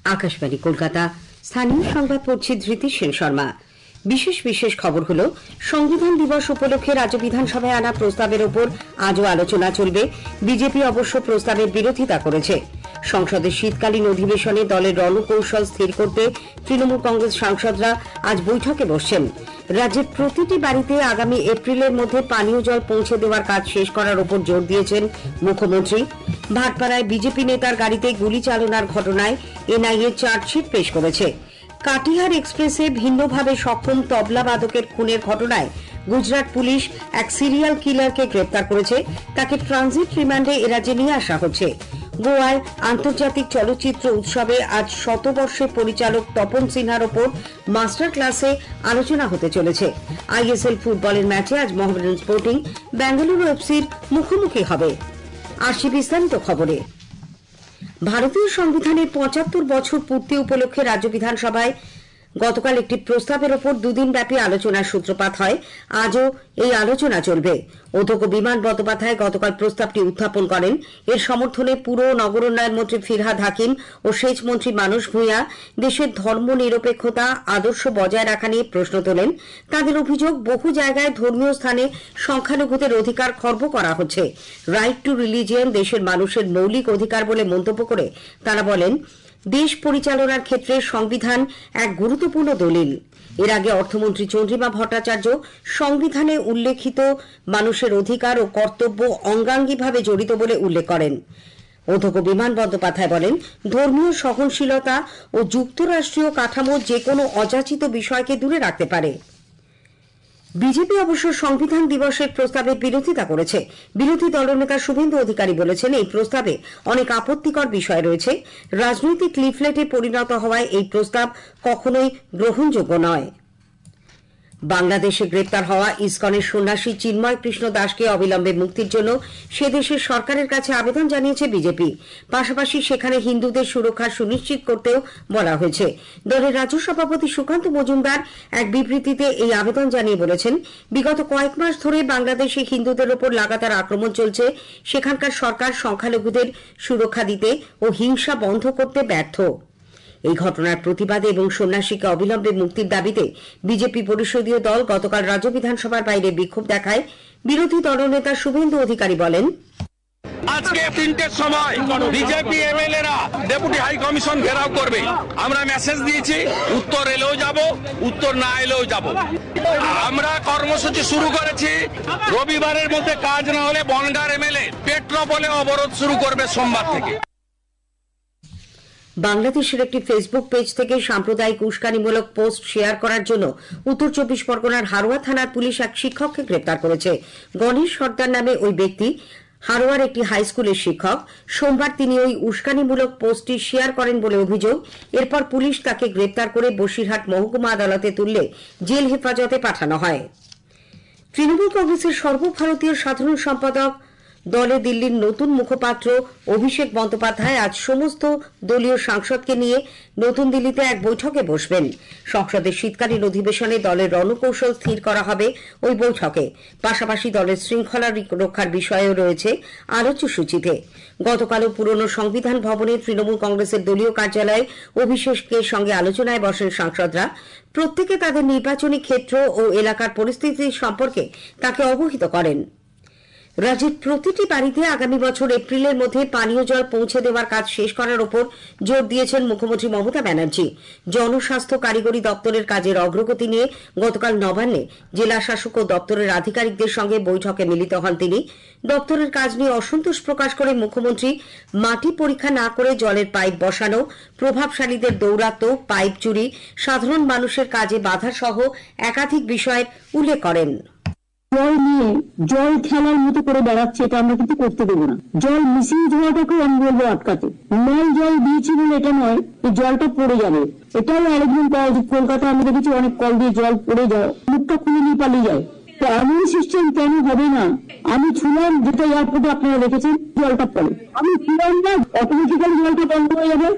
আকাশবাণী কলকাতা। স্থানীয় সংবাদ পড়ছি ধৃতি সেন শর্মা। বিশেষ খবর হলো, সংবিধান দিবস উপলক্ষে রাজ্য বিধানসভায় আনা প্রস্তাবের ওপর আজও আলোচনা চলবে। বিজেপি অবশ্য প্রস্তাবের বিরোধিতা করেছে। সংসদের শীতকালীন অধিবেশনে দলের রণকৌশল স্থির করতে তৃণমূল কংগ্রেস সাংসদরা আজ বৈঠকে বসছেন। রাজ্যের প্রতিটি বাড়িতে আগামী এপ্রিলের মধ্যে পানীয় জল পৌঁছে দেওয়ার কাজ শেষ করার ওপর জোর দিয়েছেন মুখ্যমন্ত্রী। ভাটপাড়ায় বিজেপি নেতার গাড়িতে গুলি চালনার ঘটনায় এনআইএ চার্জশিট পেশ করেছে। কাটিহার এক্সপ্রেসে ভিন্নভাবে সক্ষম তবলাবাদকের খুনের ঘটনায় গুজরাট পুলিশ এক সিরিয়াল কিলারকে গ্রেপ্তার করেছে। তাকে ট্রানজিট রিমান্ডে এরাজ্যে নিয়ে আসা হচ্ছে। গোয়ায় আন্তর্জাতিক চলচ্চিত্র উৎসবে আজ শতবর্ষের পরিচালক তপন সিনহার ওপর মাস্টার ক্লাসে আলোচনা হতে চলেছে। আইএসএল ফুটবলের ম্যাচে আজ মোহামেডান স্পোর্টিং বেঙ্গালুরু এফসির মুখোমুখি হবে। আসছি বিস্তারিত খবরে। ভারতীয় সংবিধানের ৭৫ বছর পূর্তি উপলক্ষে রাজ্য বিধানসভায় গতকাল একটি প্রস্তাবের ওপর দুদিনব্যাপী আলোচনার সূত্রপাত হয়। আজও এই আলোচনা চলবে। অধ্যক্ষ বিমান বন্দ্যোপাধ্যায় গতকাল প্রস্তাবটি উত্থাপন করেন। এর সমর্থনে পুর ও নগরোন্নয়ন মন্ত্রী ফিরহাদ হাকিম ও সেচ মন্ত্রী মানস ভূঁইয়া দেশের ধর্ম নিরপেক্ষতা আদর্শ বজায় রাখা নিয়ে প্রশ্ন তোলেন। তাদের অভিযোগ, বহু জায়গায় ধর্মীয় স্থানে সংখ্যালঘুদের অধিকার খর্ব করা হচ্ছে। রাইট টু রিলিজিয়ন দেশের মানুষের মৌলিক অধিকার বলে মন্তব্য করে তারা বলেন, দেশ পরিচালনার ক্ষেত্রে সংবিধান এক গুরুত্বপূর্ণ দলিল। এর আগে অর্থমন্ত্রী চন্দ্রিমা ভট্টাচার্য সংবিধানে উল্লেখিত মানুষের অধিকার ও কর্তব্য অঙ্গাঙ্গিভাবে জড়িত বলে উল্লেখ করেন। অধ্যক্ষ বিমান বন্দ্যোপাধ্যায় বলেন, ধর্মীয় সহনশীলতা ও যুক্তরাষ্ট্রীয় কাঠামো যেকোনো অযাচিত বিষয়কে দূরে রাখতে পারে। বিজেপি অবশ্য সংবিধান দিবসের প্রস্তাবের বিরোধিতা করেছে। বিরোধী দলনেতা শুভেন্দু অধিকারী বলেছেন, এই প্রস্তাবে অনেক আপত্তিকর বিষয় রয়েছে। রাজনৈতিক লিফলেটে পরিণত হওয়ায় এই প্রস্তাব কখনোই গ্রহণযোগ্য নয়। বাংলাদেশে গ্রেপ্তার হওয়া ইসকনের সন্ন্যাসী চিন্ময় কৃষ্ণ দাসকে অবিলম্বে মুক্তির জন্য সে দেশের সরকারের কাছে আবেদন জানিয়েছে বিজেপি। পাশাপাশি সেখানে হিন্দুদের সুরক্ষা সুনিশ্চিত করতেও বলা হয়েছে। দলের রাজ্য সভাপতি সুকান্ত মজুমদার এক বিবৃতিতে এই আবেদন জানিয়ে বলেছেন, বিগত কয়েক মাস ধরে বাংলাদেশে হিন্দুদের ওপর লাগাতার আক্রমণ চলছে। সেখানকার সরকার সংখ্যালঘুদের সুরক্ষা দিতে ও হিংসা বন্ধ করতে ব্যর্থ। এই ঘটনার প্রতিবাদে এবং সন্ন্যাসীকে অবিলম্বে মুক্তির দাবিতে বিজেপি পরিষদীয় দল গতকাল রাজ্য বিধানসভার বাইরে বিক্ষোভ দেখায়। বিরোধী দলনেতা শুভেন্দু অধিকারী বলেন, আজকে ৩টের সময় বিজেপি এমএলএরা ডেপুটি হাই কমিশন ঘেরাও করবে। আমরা মেসেজ দিয়েছি, উত্তর এলেও যাব, উত্তর না এলেও যাব। আমরা কর্মসূচি শুরু করেছি। রবিবারের মধ্যে কাজ না হলে বনগাঁর এমএলএ পেট্রোপোলে অবরোধ শুরু করবে সোমবার থেকে। বাংলাদেশের একটি ফেসবুক পেজ থেকে সাম্প্রদায়িক উস্কানিমূলক পোস্ট শেয়ার করার জন্য উত্তর ২৪ পরগনার হারোয়া থানার পুলিশ এক শিক্ষককে গ্রেপ্তার করেছে। গণেশ সর্দার নামে ওই ব্যক্তি হারোয়ার একটি হাই স্কুলের শিক্ষক। সোমবার তিনি ওই উস্কানিমূলক পোস্টটি শেয়ার করেন বলে অভিযোগ। এরপর পুলিশ তাকে গ্রেপ্তার করে বসিরহাট মহকুমা আদালতে তুললে জেল হেফাজতে পাঠানো হয়। তৃণমূল কংগ্রেসের সর্বভারতীয় সাধারণ সম্পাদক দলে দিল্লির নতুন মুখপাত্র অভিষেক বন্দ্যোপাধ্যায় আজ সমস্ত দলীয় সাংসদকে নিয়ে নতুন দিল্লিতে এক বৈঠকে বসবেন। সংসদের শীতকালীন অধিবেশনে দলের রণকৌশল স্থির করা হবে ওই বৈঠকে। পাশাপাশি দলের শৃঙ্খলা রক্ষার বিষয়েও রয়েছে আলোচ্য সূচিতে। গতকালও পুরনো সংবিধান ভবনে তৃণমূল কংগ্রেসের দলীয় কার্যালয়ে অভিষেকের সঙ্গে আলোচনায় বসেন সাংসদরা। প্রত্যেকে তাদের নির্বাচনী ক্ষেত্র ও এলাকার পরিস্থিতি সম্পর্কে তাকে অবহিত করেন। রাজ্যের প্রতিটি বাড়িতে আগামী বছর এপ্রিলের মধ্যে পানীয় জল পৌঁছে দেওয়ার কাজ শেষ করার ওপর জোর দিয়েছেন মুখ্যমন্ত্রী মমতা ব্যানার্জি। জনস্বাস্থ্য কারিগরি দপ্তরের কাজের অগ্রগতি নিয়ে গতকাল নবান্নে জেলা শাসক ও দপ্তরের আধিকারিকদের সঙ্গে বৈঠকে মিলিত হন তিনি। দপ্তরের কাজ নিয়ে অসন্তোষ প্রকাশ করে মুখ্যমন্ত্রী মাটি পরীক্ষা না করে জলের পাইপ বসানো, প্রভাবশালীদের দৌরাত্ম্য, পাইপ চুরি, সাধারণ মানুষের কাজে বাধা সহ একাধিক বিষয়ের উল্লেখ করেন। জল নিয়ে জল খেলার মতো করে বেড়াচ্ছে, এটা আমরা কিন্তু করতে দেবো না। জল মিসইউজ হওয়াটাকেও আমি বলবো আটকাতে। নল জল দিয়েছি বলে এটা নয় যে জলটা পড়ে যাবে, এটাও অ্যারেঞ্জমেন্ট করা উচিত। কলকাতায় আমরা দেখেছি অনেক কল দিয়ে জল পড়ে যায়, মুখটা খুলে নিয়ে পালিয়ে যায়। তো এমন সিস্টেম কেন হবে না? আমি ছুলাম, যেটা এয়ারপোর্টে আপনারা দেখেছেন, জলটা পড়ে, আমি ছুলাম না, অটোমেটিক্যালি জলটা বন্ধ হয়ে যাবে।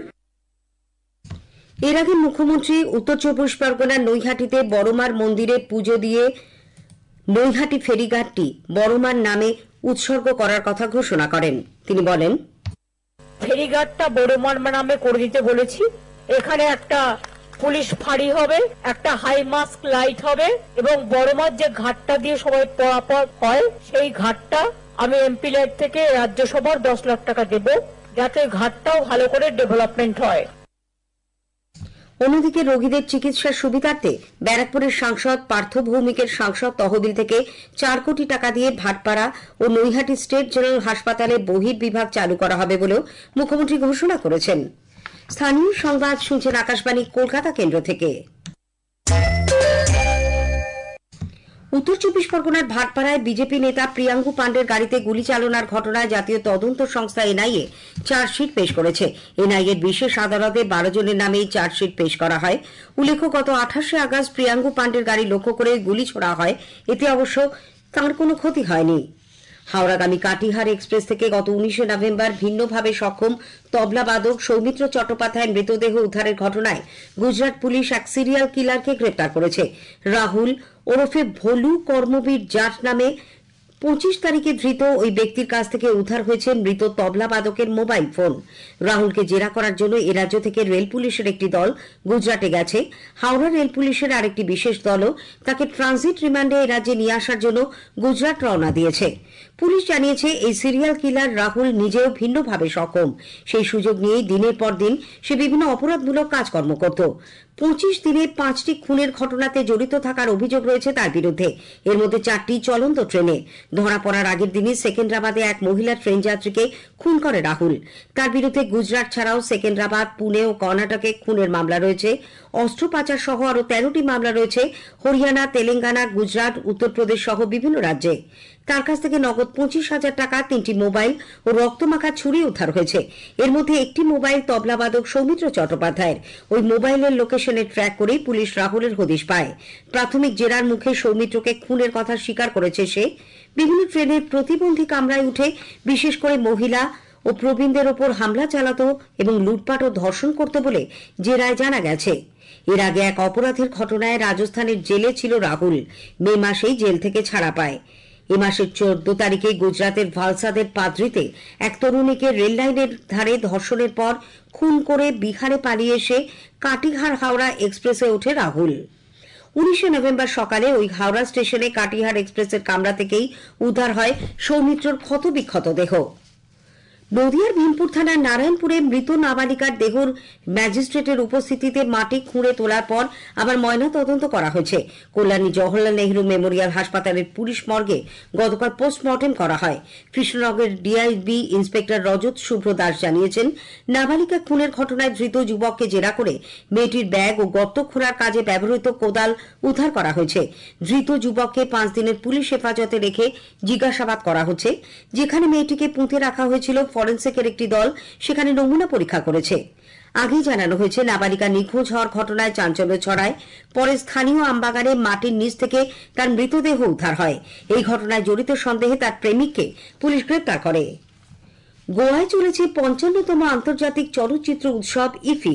এর আগে মুখ্যমন্ত্রী উত্তর ২৪ পরগনার নৈহাটিতে বড়মার মন্দিরে পুজো দিয়ে নৈহাটি ফেরিঘাটটি বড়মার নামে উৎসর্গ করার কথা ঘোষণা করেন। তিনি বলেন, ফেরিঘাটটা বড়মার নামে করে দিতে বলেছি এখানে একটা পুলিশ ফাঁড়ি হবে, একটা হাই মাস্ক লাইট হবে এবং বড় মাঠ যে ঘাটটা দিয়ে সবাই পরাপর হয় সেই ঘাটটা আমি এমপি লাইট থেকে রাজ্যসভার 10 লাখ টাকা দেব, যাতে ঘাটটাও ভালো করে ডেভেলপমেন্ট হয়। অন্যদিকে রোগীদের চিকিৎসার সুবিধার্থে ব্যারাকপুরের সাংসদ পার্থ ভৌমিকের সাংসদ তহবিল থেকে 4 কোটি টাকা দিয়ে ভাটপাড়া ও নৈহাটি স্টেট জেনারেল হাসপাতালে বহির্বিভাগ চালু করা হবে বলেও মুখ্যমন্ত্রী ঘোষণা করেছেন। স্থানীয় সংবাদ শুনছেন আকাশবাণী কলকাতা কেন্দ্র থেকে। উত্তর 24 পরগনার ভাটপাড়ায় বিজেপি নেতা প্রিয়াঙ্কু পাণ্ডের গাড়িতে গুলি চালনার ঘটনায় জাতীয় তদন্ত সংস্থা এনআইএ চার্জশিট পেশ করেছে। এনআইএর বিশেষ আদালতে 12 জনের নামে চার্জশিট পেশ করা হয়। উল্লেখ্য, গত 28 আগস্ট প্রিয়াঙ্কু পাণ্ডের গাড়ি লক্ষ্য করে গুলি ছোড়া হয়। এতে অবশ্য তাঁর কোনো ক্ষতি হয়নি। হাওড়াগামী কাটিহার এক্সপ্রেস থেকে গত 19 নভেম্বর ভিন্নভাবে সক্ষম তবলাবাদক সৌমিত্র চট্টোপাধ্যায়ের মৃতদেহ উদ্ধারের ঘটনায় গুজরাট পুলিশ এক সিরিয়াল কিলারকে গ্রেপ্তার করেছে। রাহুল ওরফে ভোলু কর্মবীর জাট নামে 25 তারিখে ধৃত ওই ব্যক্তির কাছ থেকে উদ্ধার হয়েছে মৃত তবলাবাদকের মোবাইল ফোন। রাহুলকে জেরা করার জন্য এ রাজ্য থেকে রেল পুলিশের একটি দল গুজরাটে গেছে। হাওড়া রেল পুলিশের আরেকটি বিশেষ দলও তাকে ট্রানজিট রিমান্ডে এ রাজ্যে নিয়ে আসার জন্য গুজরাট রওনা দিয়েছে। পুলিশ জানিয়েছে, এই সিরিয়াল কিলার রাহুল নিজেও ভিন্নভাবে সক্ষম। সেই সুযোগ নিয়েই দিনের পর দিন সে বিভিন্ন অপরাধমূলক কাজকর্ম করত। 25 দিনে 5টি খুনের ঘটনাতে জড়িত থাকার অভিযোগ রয়েছে তার বিরুদ্ধে। এর মধ্যে 4টি চলন্ত ট্রেনে। ধরা পড়ার আগের দিনই সেকেন্দ্রাবাদে এক মহিলা ট্রেন যাত্রীকে খুন করে রাহুল। তার বিরুদ্ধে গুজরাট ছাড়াও সেকেন্দ্রাবাদ, পুনে ও কর্ণাটকে খুনের মামলা রয়েছে। অস্ত্র পাচার সহ আরও 13টি মামলা রয়েছে হরিয়ানা, তেলেঙ্গানা, গুজরাট, উত্তরপ্রদেশ সহ বিভিন্ন রাজ্যে। তার কাছ থেকে নগদ 25,000 টাকা, 3টি মোবাইল ও রক্তমাখা ছুরি উদ্ধার হয়েছে। এর মধ্যে একটি মোবাইল তবলাবাদক সৌমিত্র চট্টোপাধ্যায়ের। ওই মোবাইলের লোকেশনে ট্র্যাক করেই পুলিশ রাহুলের হদিশ পায়। প্রাথমিক জেরার মুখে সৌমিত্রকে খুনের কথা স্বীকার করেছে সে। বিভিন্ন ট্রেনের প্রতিবন্ধী কামরায় উঠে বিশেষ করে মহিলা ও প্রবীণদের ওপর হামলা চালাতো এবং লুটপাট ও ধর্ষণ করত বলে জেরায় জানা গেছে। এর আগে এক অপরাধের ঘটনায় রাজস্থানের জেলে ছিল রাহুল। মে মাসেই জেল থেকে ছাড়া পায়। এ মাসের 14 তারিখে গুজরাতের ভালসাদের পাদ্রিতে এক তরুণীকে রেল লাইনের ধারে ধর্ষণের পর খুন করে বিহারে পালিয়ে এসে কাটিহার হাওড়া এক্সপ্রেসে ওঠে রাহুল। 19 নভেম্বর সকালে ওই হাওড়া স্টেশনে কাটিহার এক্সপ্রেসের কামরা থেকেই উদ্ধার হয় সৌমিত্রর ক্ষতবিক্ষত দেহ। নদিয়ার ভীমপুর থানার নারায়ণপুরে মৃত নাবালিকার দেহ ম্যাজিস্ট্রেটের উপস্থিতিতে মাটি খুঁড়ে তোলার পর আবার ময়না তদন্ত করা হয়েছে। কল্যাণী জওহরলাল নেহরু মেমোরিয়াল হাসপাতালের পুলিশ মর্গে গতকাল পোস্টমর্টেম করা হয়। কৃষ্ণনগরের ডিআইবি ইন্সপেক্টর রজত শুভ্র দাস জানিয়েছেন, নাবালিকা খুনের ঘটনায় ধৃত যুবককে জেরা করে মেয়েটির ব্যাগ ও গর্ত খোঁড়ার কাজে ব্যবহৃত কোদাল উদ্ধার করা হয়েছে। ধৃত যুবককে 5 দিনের পুলিশ হেফাজতে রেখে জিজ্ঞাসাবাদ করা হচ্ছে। যেখানে মেয়েটিকে পুঁতে রাখা হয়েছিল, ফরেন্সিকের একটি দল সেখানে নমুনা পরীক্ষা করেছে। আগেই জানানো হয়েছে, নাবালিকা নিখোঁজ হওয়ার ঘটনায় চাঞ্চল্য ছড়ায়। পরে স্থানীয় আমবাগানে মাটির নিচ থেকে তার মৃতদেহ উদ্ধার হয়। এই ঘটনায় জড়িত সন্দেহে তার প্রেমিককে পুলিশ গ্রেপ্তার করে। গোয়ায় চলেছে 55তম আন্তর্জাতিক চলচ্চিত্র উৎসব ইফি।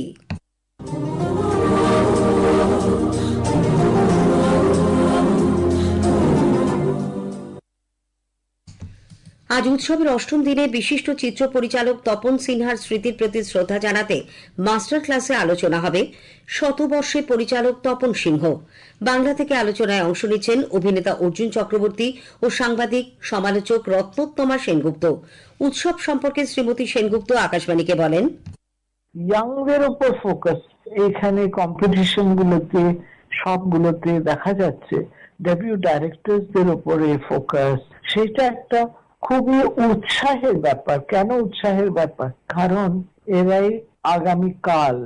আজ উৎসবের 8ম দিনে বিশিষ্ট চিত্র পরিচালক তপন সিনহার স্মৃতির প্রতি শ্রদ্ধা জানাতে মাস্টার ক্লাসে আলোচনা হবে শতবর্ষে পরিচালক তপন সিংহ। বাংলা থেকে আলোচনায় অংশ নিচ্ছেন অভিনেতা অর্জুন চক্রবর্তী ও সাংবাদিক সমালোচক রত্নোত্তমা সেনগুপ্ত। উৎসব সম্পর্কে শ্রীমতী সেনগুপ্ত আকাশবাণীকে বলেন, ইয়াংদের উপর ফোকাস এখানে কম্পিটিশন গুলোতে সবগুলোতে দেখা যাচ্ছে। ডেবিউ ডাইরেক্টরসদের উপরে ফোকাস, সেটা একটা খুবই উৎসাহের ব্যাপার। কেন উৎসাহের ব্যাপার? কারণ এরাই আগামী কাল।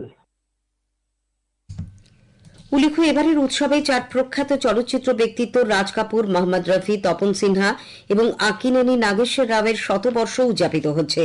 উল্লেখ্য, এবারের উৎসবে 4 প্রখ্যাত চলচ্চিত্র ব্যক্তিত্ব রাজ কাপুর, মোহাম্মদ রফি, তপন সিনহা এবং আকিনেনি নাগেশ্বর রাওয়ের শতবর্ষ উদযাপিত হচ্ছে।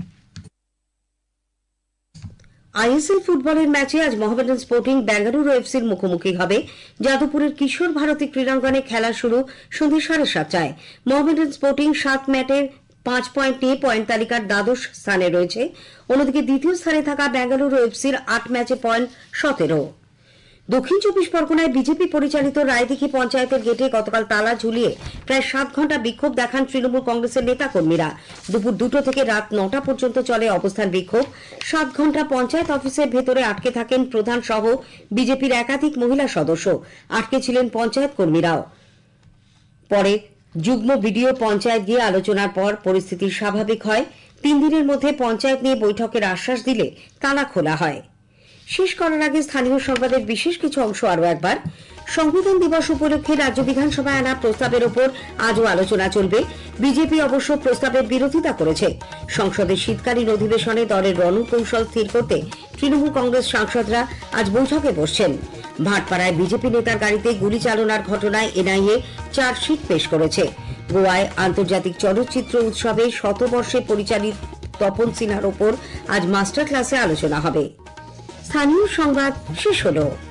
আইএসএল ফুটবলের ম্যাচে আজ মোহামেডান স্পোর্টিং বেঙ্গালুরু এফসির মুখোমুখি হবে। যাদবপুরের কিশোর ভারতী ক্রীড়াঙ্গনে খেলা শুরু সন্ধ্যে 7:30টায়। মোহামেডান স্পোর্টিং 7 ম্যাচে 5 পয়েন্ট নিয়ে পয়েন্ট তালিকার দ্বাদশ স্থানে রয়েছে। অন্যদিকে দ্বিতীয় স্থানে থাকা বেঙ্গালুরু এফসির 8 ম্যাচে পয়েন্ট 17। দক্ষিণ 24 পরগনায় বিজেপি পরিচালিত রায়দিঘি পঞ্চায়েতের গেটে গতকাল তালা ঝুলিয়ে প্রায় 7 ঘন্টা বিক্ষোভ দেখান তৃণমূল কংগ্রেসের নেতাকর্মীরা। দুপুর 2টা থেকে রাত 9টা পর্যন্ত চলে অবস্থান বিক্ষোভ। 7 ঘন্টা পঞ্চায়েত অফিসের ভেতরে আটকে থাকেন প্রধান সহ বিজেপির একাধিক মহিলা সদস্য। আটকে ছিলেন পঞ্চায়েত কর্মীরাও। পরে যুগ্ম বিডিও পঞ্চায়েত গিয়ে আলোচনার পর পরিস্থিতি স্বাভাবিক হয়। 3 দিনের মধ্যে পঞ্চায়েত নিয়ে বৈঠকের আশ্বাস দিলে তালা খোলা হয়। শেষ করার আগে স্থানীয় সংবাদের বিশেষ কিছু অংশ আরও একবার। সংবিধান দিবস উপলক্ষে রাজ্য বিধানসভায় আনা প্রস্তাবের ওপর আজও আলোচনা চলবে। বিজেপি অবশ্য প্রস্তাবের বিরোধিতা করেছে। সংসদের শীতকালীন অধিবেশনে দলের রণকৌশল স্থির করতে তৃণমূল কংগ্রেস সাংসদরা আজ বৈঠকে বসছেন। ভাটপাড়ায় বিজেপি নেতার গাড়িতে গুলি চালনার ঘটনায় এনআইএ চার্জশিট পেশ করেছে। গোয়ায় আন্তর্জাতিক চলচ্চিত্র উৎসবে শতবর্ষে পরিচালিত তপন সিনহার ওপর আজ মাস্টার ক্লাসে আলোচনা হবে। স্থানীয় সংবাদ শেষ হলো।